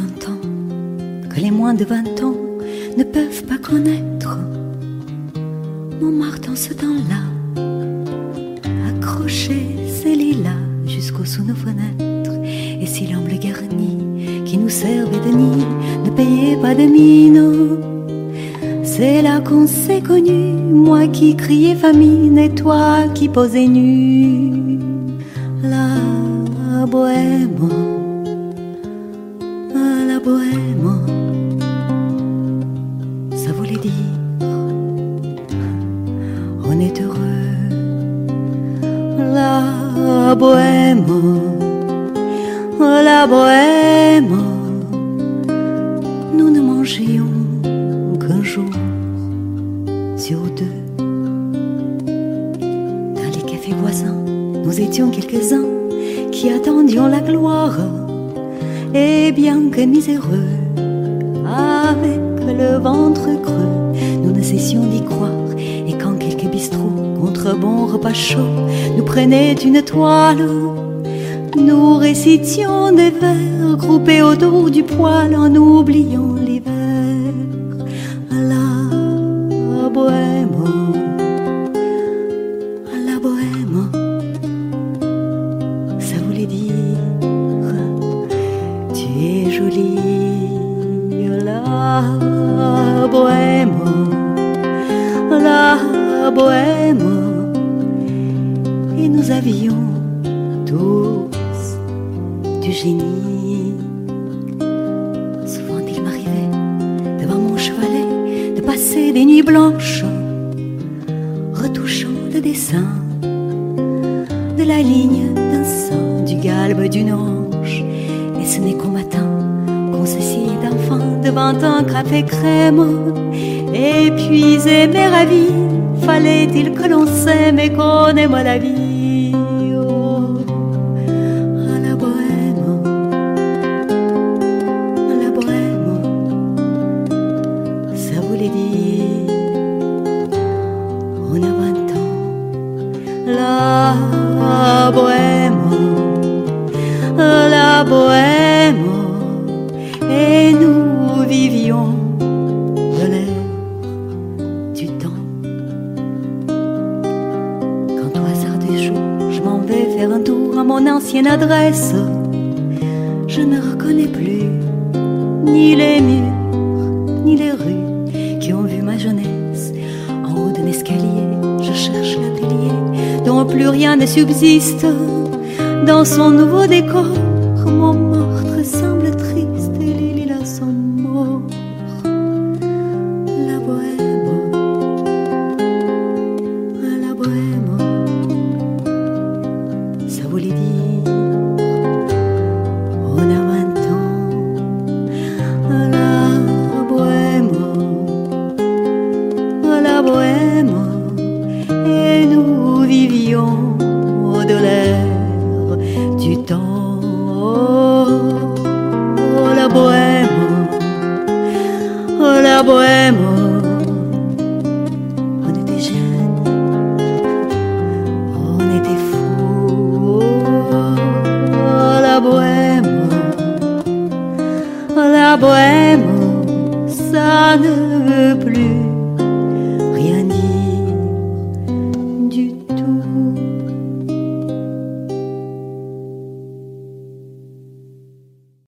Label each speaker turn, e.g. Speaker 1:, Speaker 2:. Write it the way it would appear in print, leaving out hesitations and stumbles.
Speaker 1: d'un temps que les moins de 20 ans ne peuvent pas connaître. Montmartre en ce temps-là accrochait ses lilas jusqu'au sous nos fenêtres. Et si l'homme garni qui nous servait de nid ne payait pas de mine, c'est là qu'on s'est connus, moi qui criais famine et toi qui posais nu. La bohème, la bohème, ça voulait dire on est heureux. La bohème, la bohème, nous ne mangions qu'un jour sur deux. Dans les cafés voisins, nous étions quelques-uns qui attendions la gloire. Et bien que miséreux, avec le ventre creux, nous ne cessions d'y croire. Et quand quelques bistrots, contre bon repas chaud, nous prenaient une toile, nous récitions des vers groupés autour du poêle en oubliant l'hiver. La bohème, la bohème, ça voulait dire tu es jolie. La bohème, la bohème, et nous avions tous du génie. Souvent il m'arrivait devant mon chevalet de passer des nuits blanches retouchant le dessin de la ligne d'un sein, du galbe d'une hanche. Et ce n'est qu'au matin qu'on s'assied d'enfant devant un café crème. Et puis aimer la vie, fallait-il que l'on s'aime et qu'on aime la vie. Oh, à la bohème, à la bohème, ça voulait dire on a 20 ans. La bohème, la bohème, et nous vivions de l'air du temps. Quand au hasard des jours, je m'en vais faire un tour à mon ancienne adresse, je ne reconnais plus ni les murs, ni les rues qui ont vu ma jeunesse. En haut d'un escalier, je cherche l'atelier dont plus rien ne subsiste. Dans son nouveau décor, Montmartre semble triste et les lilas sont morts. La bohème, la bohème, ça voulait dire on a 20 ans. La bohème, la bohème, et nous vivions de l'air du temps. Oh, la bohème, oh, la bohème, on était jeunes, on était fous. Oh, la bohème, oh, la bohème, ça ne veut plus